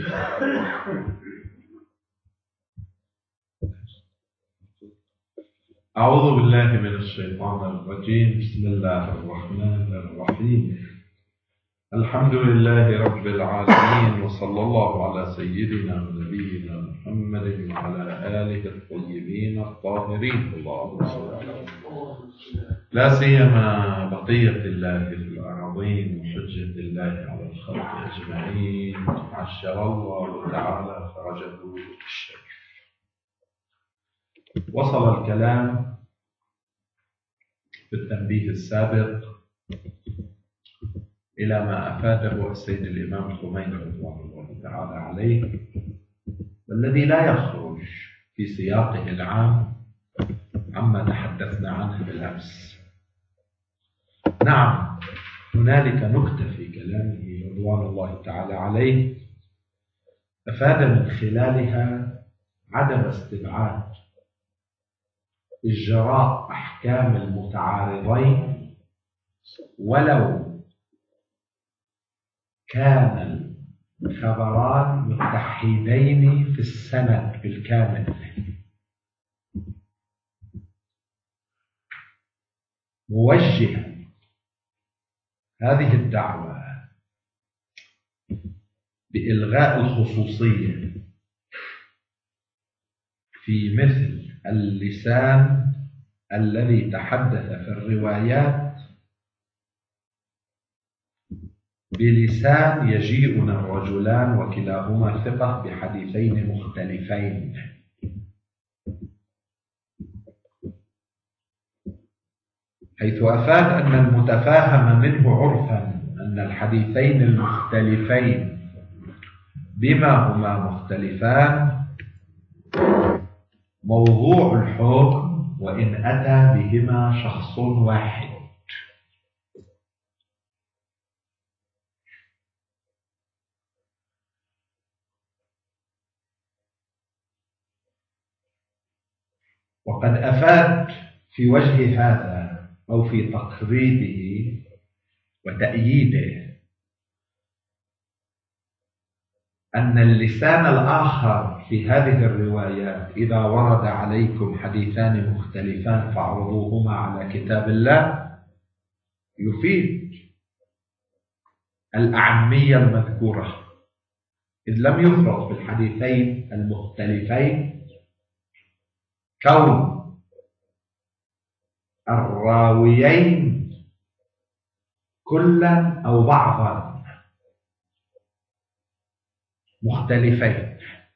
أعوذ بالله من الشيطان الرجيم. بسم الله الرحمن الرحيم. الحمد لله رب العالمين، وصلى الله على سيدنا ونبينا محمد وعلى آله الطيبين الطاهرين. اللهم صل على محمد. لا سيما بقية الله في الأراضين وحجة الله على الخلق أجمعين، عشر الله تعالى فرجه الشريف. وصل الكلام في التنبيه السابق إلى ما أفاده السيد الإمام الخميني رضوان الله تعالى عليه، والذي لا يخرج في سياقه العام عما تحدثنا عنه بالأمس. نعم، هنالك نكتة في كلامه رضوان الله تعالى عليه أفاد من خلالها عدم استبعاد إجراء أحكام المتعارضين ولو كان الخبران متحدين في السند بالكامل، موجها هذه الدعوة بإلغاء الخصوصية في مثل اللسان الذي تحدث في الروايات بلسان يجيئنا الرجلان وكلاهما ثقة بحديثين مختلفين، حيث أفاد أن المتفاهم منه عرفا أن الحديثين المختلفين بما هما مختلفان موضوع الحكم وإن أتى بهما شخص واحد. وقد أفاد في وجه هذا أو في تقريبه وتأييده أن اللسان الآخر في هذه الروايات إذا ورد عليكم حديثان مختلفان فاعرضوهما على كتاب الله يفيد الأعمية المذكورة، إذ لم يفرض في الحديثين المختلفين كون الراويين كلا أو بعضا مختلفين.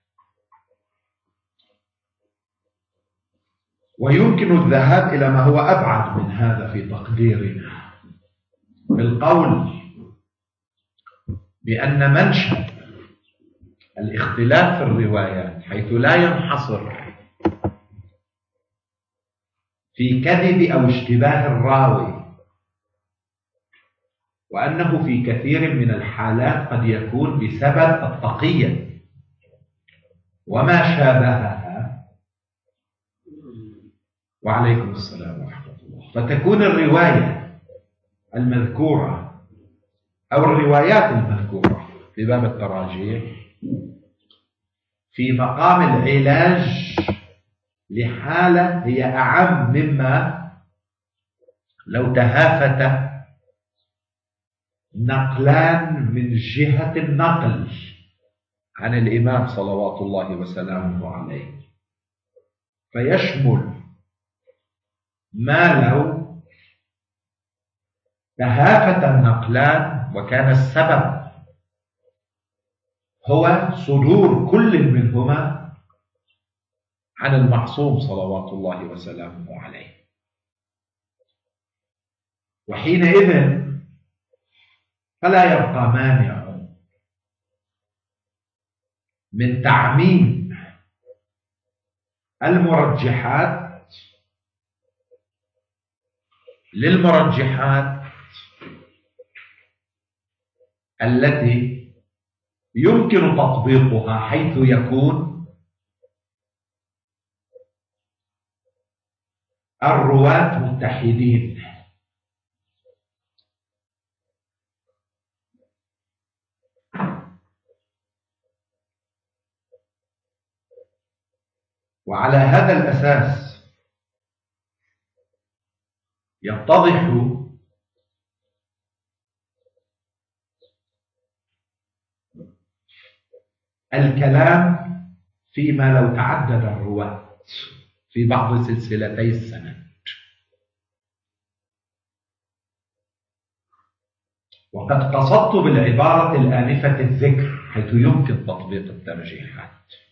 ويمكن الذهاب إلى ما هو أبعد من هذا في تقديرنا بالقول بأن منشأ الاختلاف في الروايات حيث لا ينحصر في كذب أو اشتباه الراوي، وأنه في كثير من الحالات قد يكون بسبب التقية وما شابهها. وعليكم السلام ورحمة الله. فتكون الرواية المذكورة أو الروايات المذكورة في باب التراجيح في مقام العلاج لحالة هي أعم مما لو تهافت نقلان من جهة النقل عن الإمام صلوات الله وسلامه عليه، فيشمل ما لو تهافت النقلان وكان السبب هو صدور كل منهما عن المعصوم صلوات الله وسلامه عليه. وحينئذ فلا يبقى مانع من تعميم المرجحات للمرجحات التي يمكن تطبيقها حيث يكون الرواة متحدين. وعلى هذا الأساس يتضح الكلام فيما لو تعدد الرواة في بعض سلسلتي السند. وقد قصدت بالعبارة الآنفة الذكر حيث يمكن تطبيق الترجيحات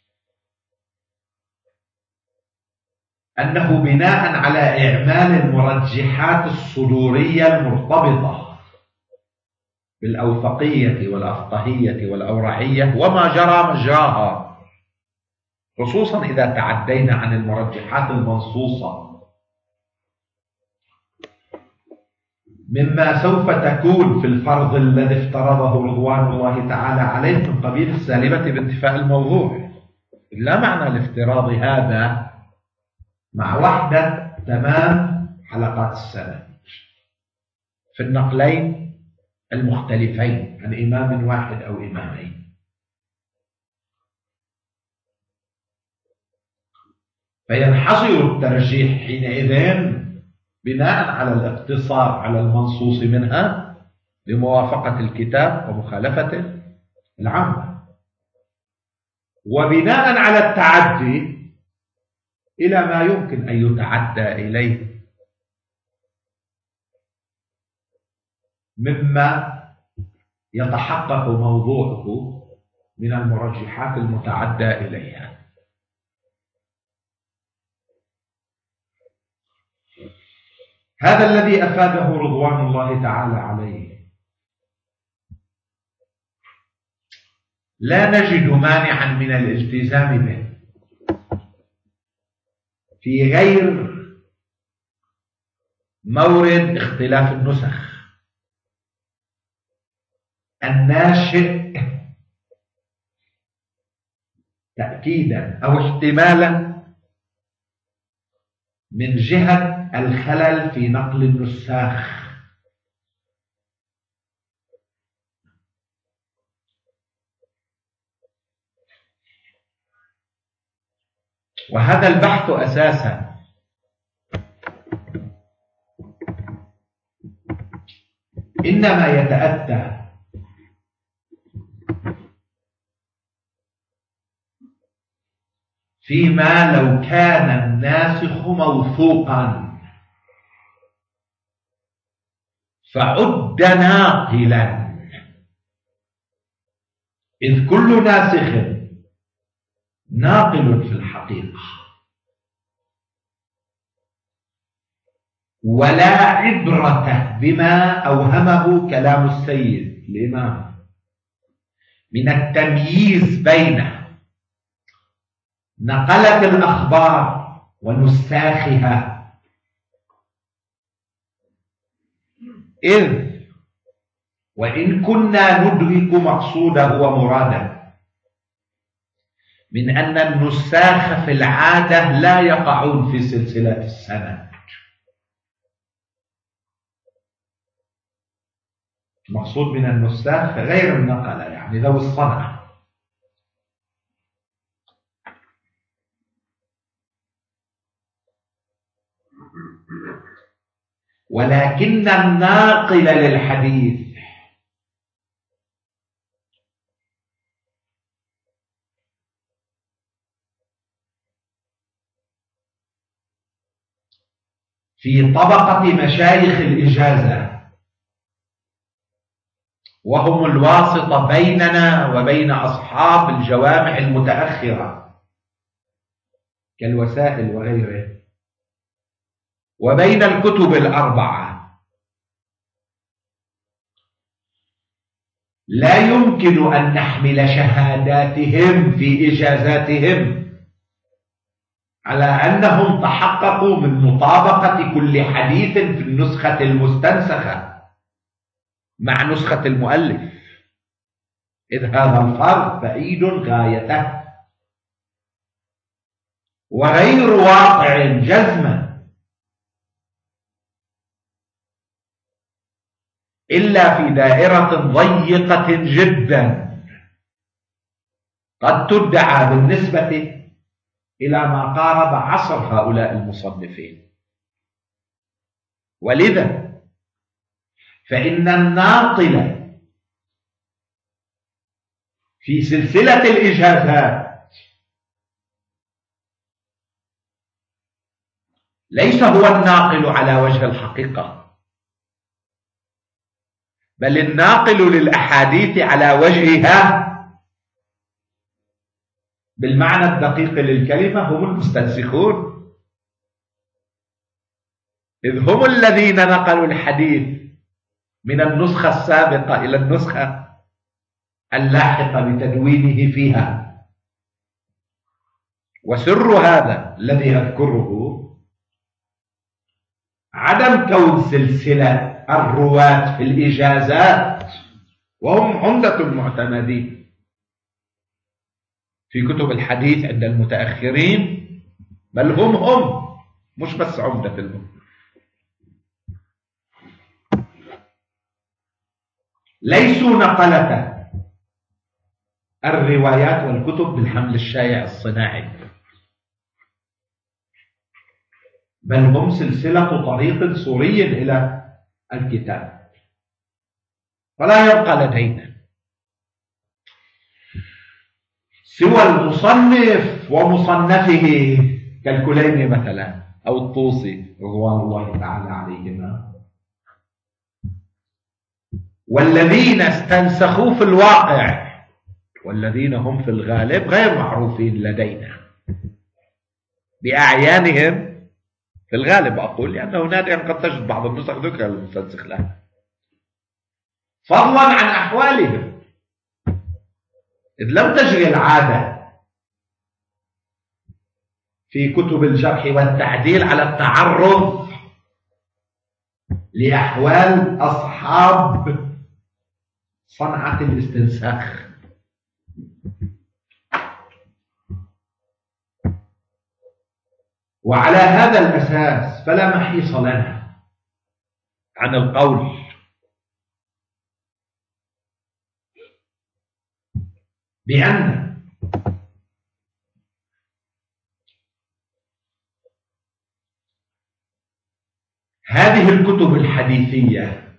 أنه بناء على إعمال المرجحات الصدورية المرتبطة بالأوثقية والأفقهية والأورعية وما جرى مجراها، خصوصا إذا تعدينا عن المرجحات المنصوصة، مما سوف تكون في الفرض الذي افترضه رضوان الله تعالى عليه من قبيل السالبة بانتفاء الموضوع. لا معنى لافتراض هذا مع وحدة تمام حلقات السند في النقلين المختلفين عن إمام واحد أو إمامين. فينحصر الترجيح حينئذ بناء على الاقتصار على المنصوص منها لموافقة الكتاب ومخالفته العامة، وبناء على التعدي إلى ما يمكن أن يتعدى إليه مما يتحقق موضوعه من المرجحات المتعدى إليها. هذا الذي أفاده رضوان الله تعالى عليه لا نجد مانعا من الالتزام به في غير مورد اختلاف النسخ الناشئ تأكيدا أو احتمالا من جهة الخلل في نقل النساخ. وهذا البحث أساسا إنما يتأتى فيما لو كان الناسخ موثوقا فعد ناقلا، إذ كل ناسخ ناقل في الحقيقة، ولا عبرة بما أوهمه كلام السيد الإمام من التمييز بين نقلة الأخبار ونساخها، إذ وإن كنا ندرك مقصوده ومراده من أن النساخ في العادة لا يقعون في سلسلة السند. المقصود من النساخ غير النقلة، يعني ذوي الصنعة. ولكن الناقل للحديث في طبقة مشايخ الإجازة، وهم الواسطة بيننا وبين أصحاب الجوامع المتأخرة كالوسائل وغيره، وبين الكتب الأربعة، لا يمكن أن نحمل شهاداتهم في إجازاتهم على أنهم تحققوا من مطابقة كل حديث في النسخة المستنسخة مع نسخة المؤلف، إذ هذا الفرق بعيد غايته وغير واقع جزما، إلا في دائرة ضيقة جدا قد تدعى بالنسبة إلى ما قارب عصر هؤلاء المصنفين. ولذا فإن الناقل في سلسلة الإجازات ليس هو الناقل على وجه الحقيقة، بل الناقل للأحاديث على وجهها بالمعنى الدقيق للكلمة هم المستنسخون، إذ هم الذين نقلوا الحديث من النسخة السابقة إلى النسخة اللاحقة بتدوينه فيها. وسر هذا الذي أذكره عدم كون سلسلة الرواة في الإجازات، وهم عمدة المعتمدين في كتب الحديث عند المتأخرين، بل هم مش بس عمدة المعتمدين، ليسوا نقلة الروايات والكتب بالحمل الشائع الصناعي، بل هم سلسلة طريق سوري إلى الكتاب. فلا يبقى لدينا سوى المصنف ومصنفه كالكليني مثلا أو الطوسي رضوان الله تعالى عليهما، والذين استنسخوا في الواقع والذين هم في الغالب غير معروفين لدينا بأعيانهم في الغالب، أقول لأنه نادرا قد تجد بعض النسخ ذكر المستنسخ لها، فضلا عن أحوالهم، إذ لم تجري العادة في كتب الجرح والتعديل على التعرض لأحوال أصحاب صنعة الاستنساخ. وعلى هذا الأساس فلا محيص لنا عن القول بأن هذه الكتب الحديثية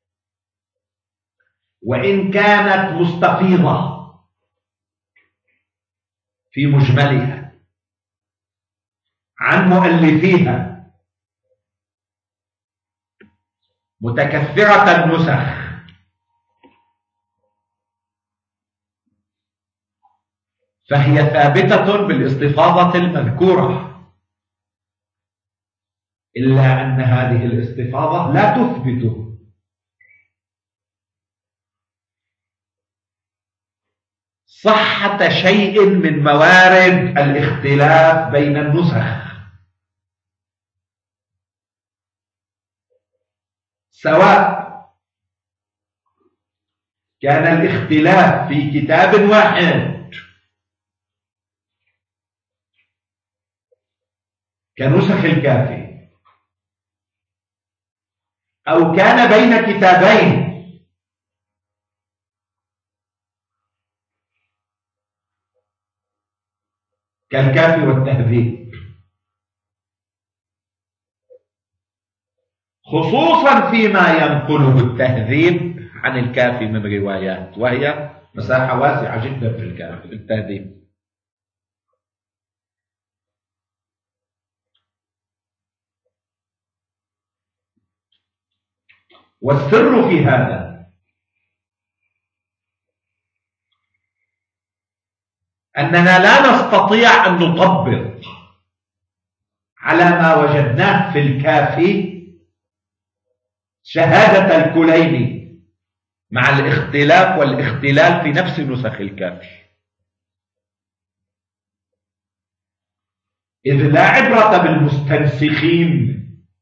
وإن كانت مستفيضة في مجملها عن مؤلفيها متكثرة النسخ، فهي ثابتة بالاستفاضة المذكورة، إلا أن هذه الاستفاضة لا تثبت صحة شيء من موارد الاختلاف بين النسخ، سواء كان الاختلاف في كتاب واحد كنسخ الكافي، أو كان بين كتابين كالكافي والتهذيب، خصوصا فيما ينقله التهذيب عن الكافي من روايات، وهي مساحة واسعة جدا في الكافي التهذيب. والسر في هذا أننا لا نستطيع أن نطبق على ما وجدناه في الكافي شهادة الكليني مع الاختلاف والاختلال في نفس نسخ الكافي، إذ لا عبرة بالمستنسخين،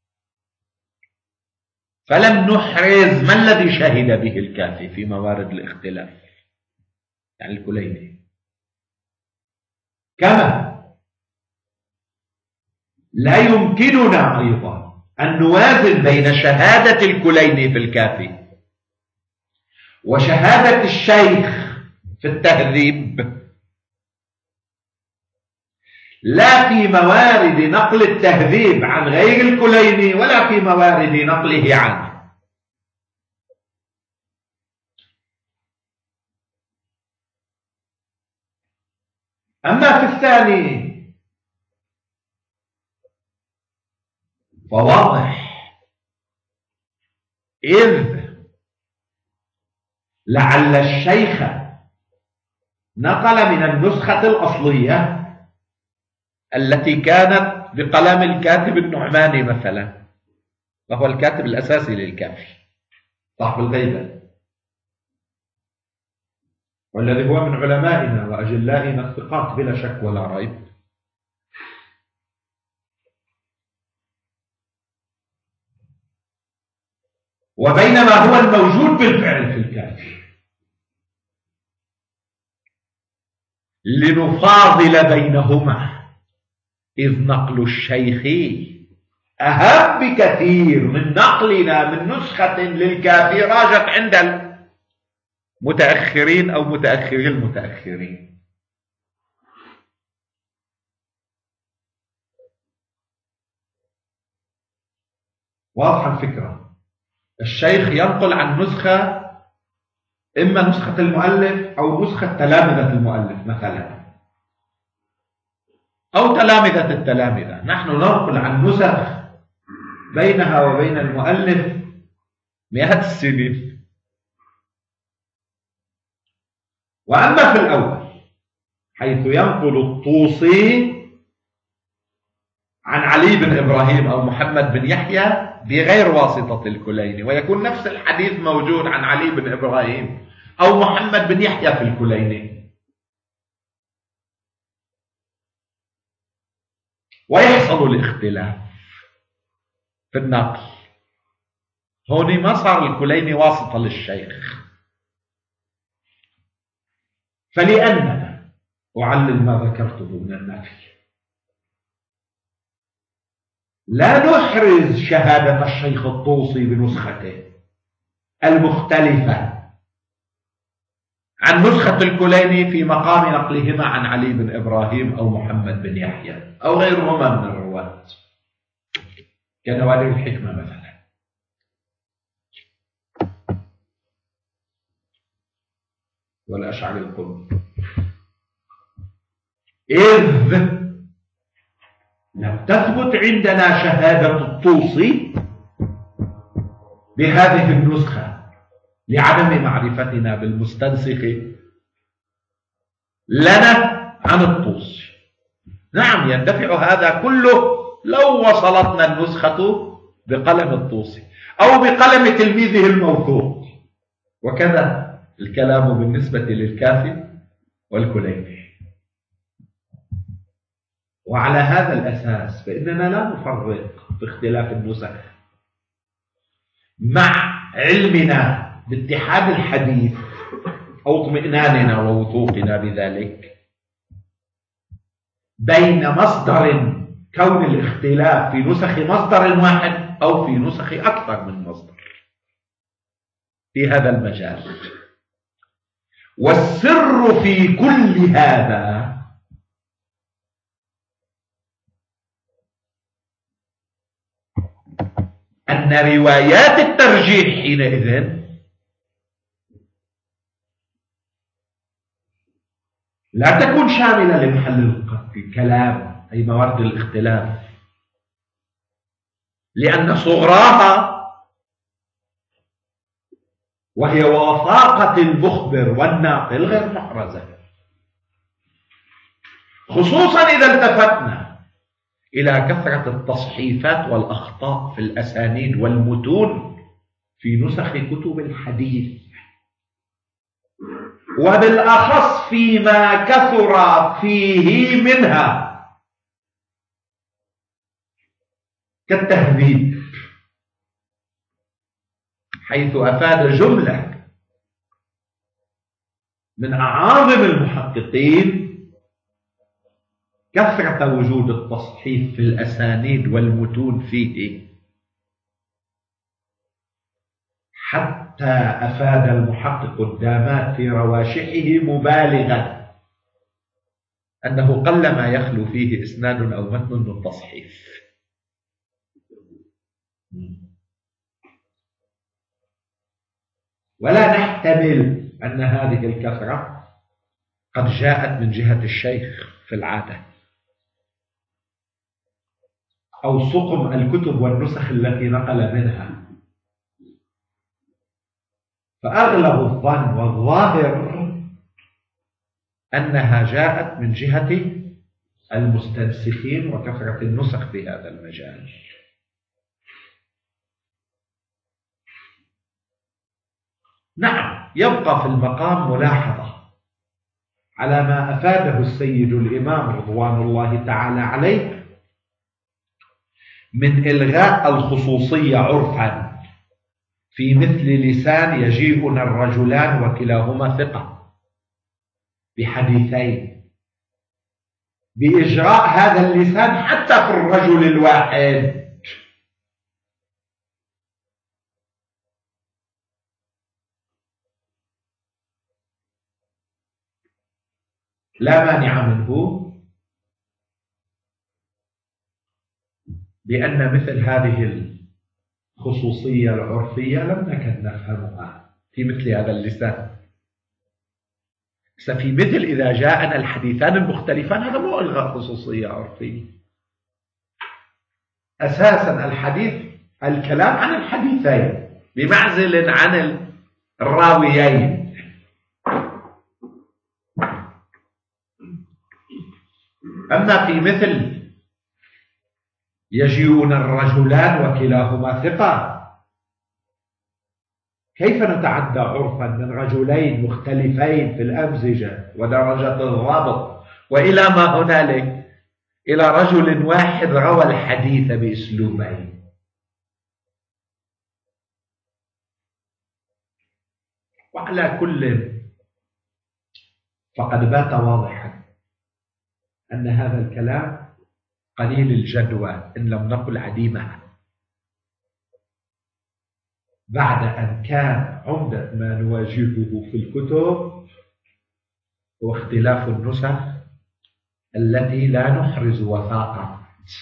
فلم نحرز ما الذي شهد به الكافي في موارد الاختلاف يعني الكليني، كما لا يمكننا أيضا أن نوازن بين شهادة الكليني في الكافي وشهادة الشيخ في التهذيب، لا في موارد نقل التهذيب عن غير الكليني ولا في موارد نقله عنه. أما في الثاني فواضح، إذ لعل الشيخ نقل من النسخة الأصلية التي كانت بقلم الكاتب النعماني مثلا، وهو الكاتب الأساسي للكافي صاحب الغيبة، والذي هو من علمائنا وأجلائنا الثقات بلا شك ولا ريب، وبينما هو الموجود بالفعل في الكافي، لنفاضل بينهما، إذ نقل الشيخ أهم بكثير من نقلنا من نسخة للكافي راجت عند المتأخرين أو متأخري المتأخرين. واضحة الفكرة. الشيخ ينقل عن نسخة، إما نسخة المؤلف أو نسخة تلامذة المؤلف مثلا، أو تلامذة التلامذة. نحن ننقل عن نسخ بينها وبين المؤلف مئات السنين. وأما في الأول حيث ينقل الطوسي عن علي بن إبراهيم أو محمد بن يحيى بغير واسطة الكليني، ويكون نفس الحديث موجود عن علي بن إبراهيم أو محمد بن يحيى في الكليني، ويحصل الاختلاف في النقل. هون ما صار الكليني واسطة للشيخ، فلأننا أعلل ما ذكرته من النفي، لا نحرز شهادة الشيخ الطوسي بنسخته المختلفة عن نسخة الكليني في مقام نقلهما عن علي بن إبراهيم أو محمد بن يحيى أو غيرهما من الرواة كنوادر الحكمة مثلا. والأشعري القرب، إذ لم تثبت عندنا شهادة الطوسي بهذه النسخة لعدم معرفتنا بالمستنسخ لنا عن الطوسي. نعم يندفع هذا كله لو وصلتنا النسخة بقلم الطوسي أو بقلم تلميذه الموثوق، وكذا الكلام بالنسبة للكافي والكليني. وعلى هذا الأساس فإننا لا نفرق في اختلاف النسخ، مع علمنا باتحاد الحديث أو اطمئناننا ووثوقنا بذلك، بين مصدر كون الاختلاف في نسخ مصدر واحد أو في نسخ أكثر من مصدر في هذا المجال. والسر في كل هذا أن روايات الترجيح حينئذ لا تكون شاملة لمحل الكلام أي موارد الاختلاف، لأن صغراها وهي وثاقة المخبر والناقل غير محرزة، خصوصا إذا التفتنا إلى كثرة التصحيفات والأخطاء في الأسانيد والمتون في نسخ كتب الحديث، وبالأخص فيما كثر فيه منها كالتهذيب، حيث أفاد جملة من أعاظم المحققين كثرة وجود التصحيف في الأسانيد والمتون فيه، حتى أفاد المحقق الدامات في رواشحه مبالغا أنه قلما يخلو فيه إسناد أو متن من تصحيف. ولا نحتمل أن هذه الكثرة قد جاءت من جهة الشيخ في العادة، أو سقم الكتب والنسخ التي نقل منها. فأغلب الظن والظاهر أنها جاءت من جهة المستنسخين وكثرة النسخ في هذا المجال. نعم، يبقى في المقام ملاحظة على ما أفاده السيد الإمام رضوان الله تعالى عليه من إلغاء الخصوصية عرفا في مثل لسان يجيئنا الرجلان وكلاهما ثقة بحديثين، بإجراء هذا اللسان حتى في الرجل الواحد. لا مانع منه بأن مثل هذه الخصوصية العرفية لم نكن نفهمها في مثل هذا اللسان. في مثل إذا جاءنا الحديثان المختلفان، هذا مو إلغاء خصوصية عرفية. أساسا الحديث الكلام عن الحديثين بمعزل عن الراويين. أما في مثل يجيئون الرجلان وكلاهما ثقة، كيف نتعدى عرفا من رجلين مختلفين في الأمزجة ودرجة الضبط وإلى ما هنالك إلى رجل واحد روى الحديث بأسلوبين؟ وعلى كل، فقد بات واضحا أن هذا الكلام قليل الجدوى إن لم نقل عديمها، بعد أن كان عمدة ما نواجهه في الكتب هو اختلاف النسخ التي لا نحرز وثاقة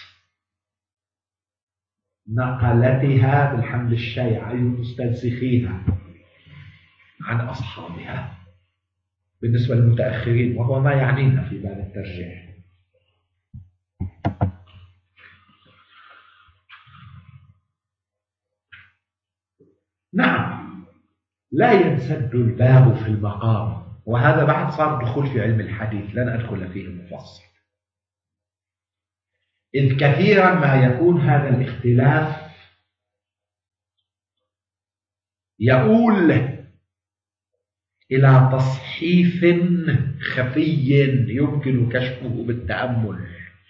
نقلتها بالحمل الشيع، أي مستنسخيها عن أصحابها بالنسبة للمتأخرين، وهو ما يعنينا في باب الترجيح. نعم، لا ينسد الباب في المقام، وهذا بعد صار دخول في علم الحديث لن أدخل فيه مفصل، إذ كثيرا ما يكون هذا الاختلاف يؤول إلى تصحيف خفي يمكن كشفه بالتأمل،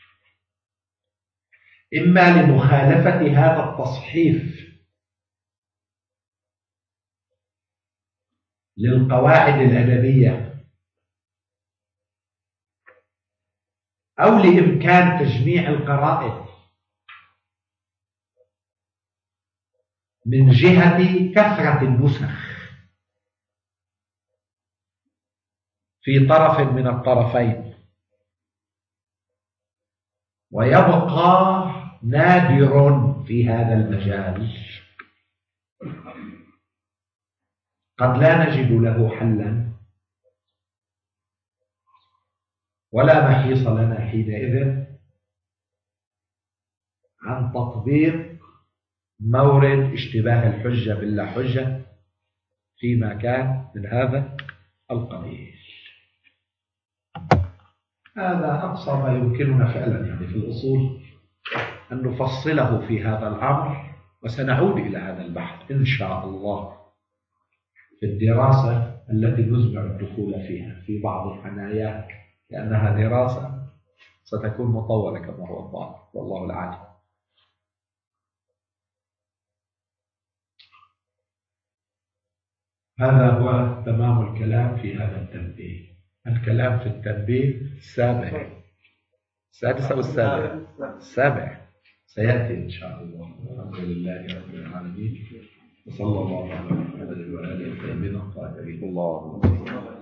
إما لمخالفة هذا التصحيف للقواعد الأدبية، أو لإمكان تجميع القرائن من جهة كثرة النسخ في طرف من الطرفين، ويبقى نادر في هذا المجال قد لا نجد له حلا ولا محيص لنا حينئذ عن تطبيق مورد اشتباه الحجة باللا حجة فيما كان من هذا القبيل. هذا أقصى ما يمكننا فعلا يعني في الأصول أن نفصله في هذا الأمر، وسنعود إلى هذا البحث إن شاء الله في الدراسة التي نزمع الدخول فيها في بعض الحنايات، لأنها دراسة ستكون مطولة كما هو الظاهر والله العالم. هذا هو تمام الكلام في هذا التنبيه. الكلام في التنبيه السابع، السادس أو السابع؟ السابع سيأتي إن شاء الله. الحمد لله رب العالمين، وصلى الله على محمد وآله وصحبه الطاهرين. اللهم